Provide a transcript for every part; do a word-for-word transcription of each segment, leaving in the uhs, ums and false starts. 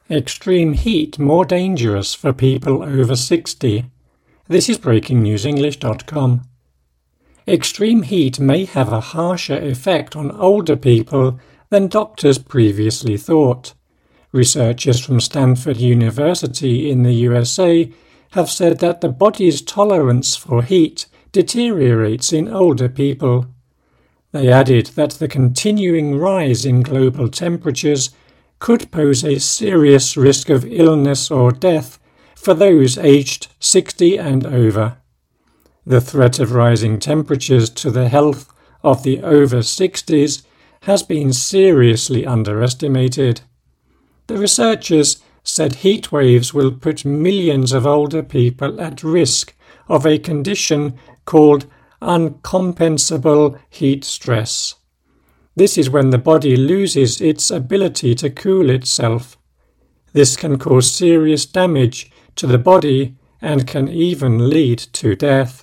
Extreme heat more dangerous for people over sixty. This is breaking news english dot com. Extreme heat may have a harsher effect on older people than doctors previously thought. Researchers from Stanford University in the U S A have said that the body's tolerance for heat deteriorates in older people. They added that the continuing rise in global temperatures could pose a serious risk of illness or death for those aged sixty and over. The threat of rising temperatures to the health of the over sixties has been seriously underestimated. The researchers said heat waves will put millions of older people at risk of a condition called uncompensable heat stress. This is when the body loses its ability to cool itself. This can cause serious damage to the body and can even lead to death.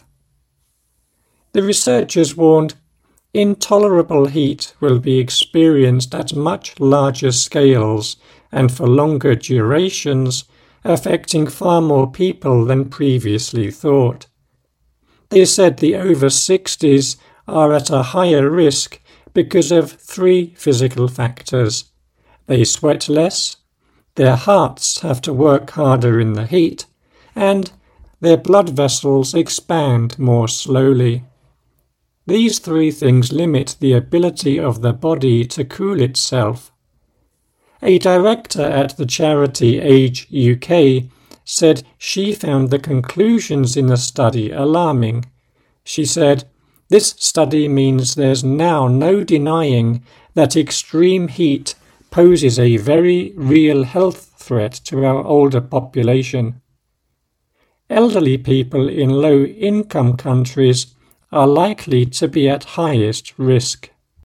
The researchers warned, intolerable heat will be experienced at much larger scales and for longer durations, affecting far more people than previously thought. They said the over sixties are at a higher risk because of three physical factors. They sweat less, their hearts have to work harder in the heat, and their blood vessels expand more slowly. These three things limit the ability of the body to cool itself. A director at the charity Age U K said she found the conclusions in the study alarming. She said, "This study means there's now no denying that extreme heat poses a very real health threat to our older population. Elderly people in low-income countries are likely to be at highest risk."